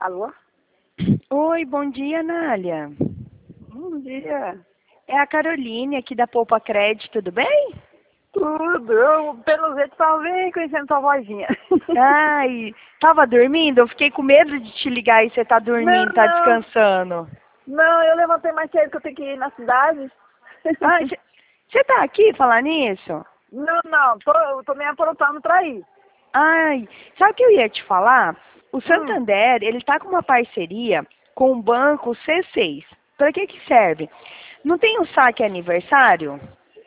Alô? Oi, bom dia, Nália. Bom dia. É a Caroline aqui da Poupa Crédito, tudo bem? Tudo. Eu, pelo jeito, estava bem conhecendo sua vozinha. Ai, tava dormindo? Eu fiquei com medo de te ligar e você tá Não, dormindo, tá não. descansando. Não, eu levantei mais cedo que eu tenho que ir na cidade. Ai, você tá aqui falar nisso? Não. Eu tô me aprontando pra ir. Ai, sabe o que eu ia te falar? O Hum. Santander, ele tá com uma parceria com o banco C6. Para que que serve? Não tem o saque aniversário?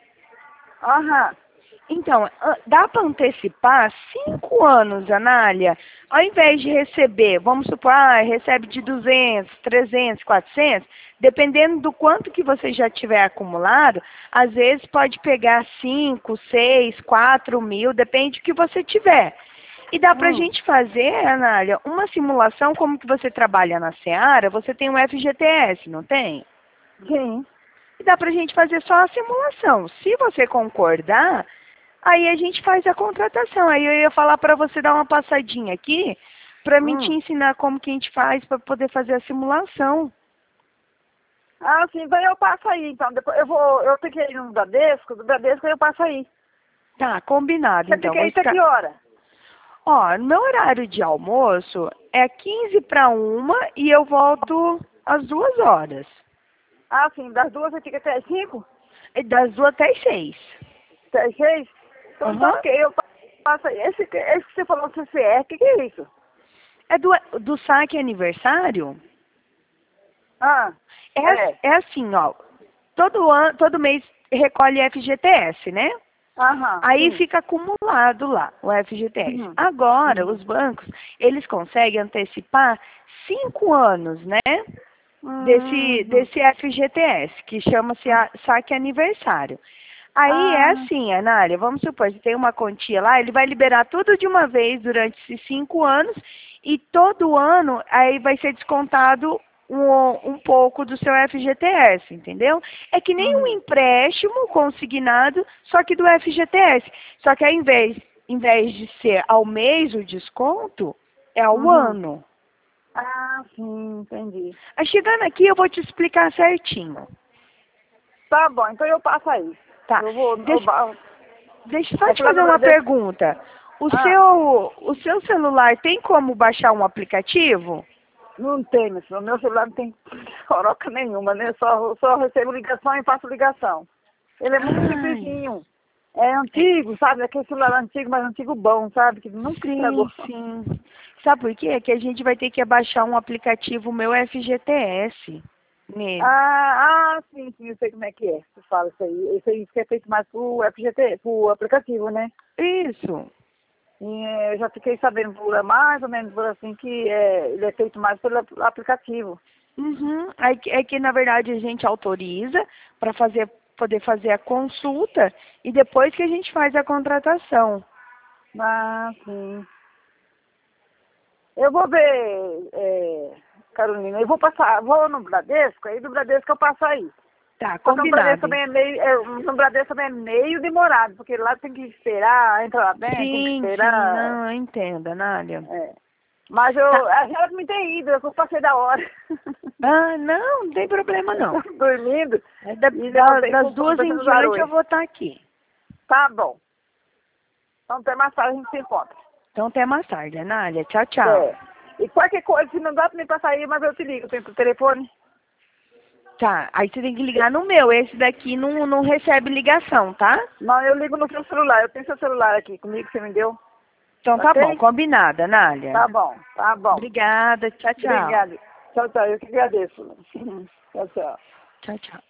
Aham. Então, dá para antecipar 5 anos, Anália. Ao invés de receber, vamos supor, recebe de 200, 300, 400, dependendo do quanto que você já tiver acumulado, às vezes pode pegar 5, 6, 4 mil, depende do que você tiver. E dá para a Hum. gente fazer, Anália, uma simulação, como que você trabalha na Seara, você tem um FGTS, não tem? Sim. E dá para a gente fazer só a simulação. Se você concordar, aí a gente faz a contratação. Aí eu ia falar para você dar uma passadinha aqui, para mim te Hum. ensinar como que a gente faz para poder fazer a simulação. Ah, sim. Então eu passo aí. Então, depois eu tenho que ir no Bradesco. Do Bradesco eu passo aí. Tá, combinado. Você Então, fica vou aí até ficar... que hora? Ó, meu horário de almoço é 15 para 1 e eu volto às 2 horas. Ah, sim. Das 2 você fica até as 5? E das 2 até as 6. Até as 6? Então tá Aham. ok. Eu passo aí. Esse que você falou CCR, o que é isso? É do saque aniversário? Ah, é. É assim, ó. Todo mês recolhe FGTS, né? Aham, Aí sim. fica acumulado lá o FGTS. Uhum. Agora, Uhum. os bancos, eles conseguem antecipar 5 anos, né? Uhum. Desse FGTS, que chama-se saque aniversário. Aí é Ah, assim, Anália, vamos supor, você tem uma quantia lá, ele vai liberar tudo de uma vez durante esses 5 anos e todo ano aí vai ser descontado um pouco do seu FGTS, entendeu? É que nem um uhum. empréstimo consignado, só que do FGTS. Só que ao em vez de ser ao mês o desconto, é ao Uhum. ano. Ah, sim, entendi. Aí chegando aqui eu vou te explicar certinho. Tá bom, então eu passo aí. Tá? Eu vou. Deixa, deixa eu só te Posso lá fazer no uma Bradesco? pergunta. Ah, O seu celular tem como baixar um aplicativo? não tem, meu filho. Meu celular não tem coroca nenhuma, né? Só recebo ligação e faço ligação. Ele é muito Ai, simplesinho. É antigo, sabe? Aquele celular antigo, mas antigo bom, sabe? Que nunca estragou. sim, sim. Sabe por quê? Que a gente vai ter que baixar um aplicativo meu FGTS nele. Sim, eu sei como é que é. Você fala isso aí. Isso aí que é feito mais pro FGT, pro aplicativo, né? Isso. E eu já fiquei sabendo por mais ou menos por assim que ele é feito mais pelo aplicativo. Uhum. É que, na verdade, a gente autoriza para poder fazer a consulta e depois que a gente faz a contratação. Ah, sim. Eu vou ver, Carolina, eu vou passar, vou no Bradesco, aí do Bradesco eu passo aí. Tá, Só que no Bradesco combinado. também é meio, no Bradesco também é meio demorado, porque lá tem que esperar, entra lá dentro, tem que Sim, esperar. não, eu entendo, Nália. É. Mas Tá. a senhora me tem ido, eu passei da hora. Ah, não tem problema Eu não. tô dormindo É e levantei das com duas em pensando nos diante eu barulhos. vou estar aqui. Tá bom. Então até mais tarde a gente se encontra. Então até mais tarde, Nália. Tchau, tchau. É. E qualquer coisa, se não dá pra mim passar aí, mas eu te ligo, tem pro telefone. Tá, aí você tem que ligar no meu. Esse daqui não recebe ligação, tá? Não, eu ligo no seu celular, eu tenho seu celular aqui comigo que você me deu. Então tá bom, Ok? combinada, Nália. Tá bom, tá bom. Obrigada, tchau, tchau. Obrigada. Tchau, tchau, eu que agradeço. Tchau, tchau. Tchau, tchau.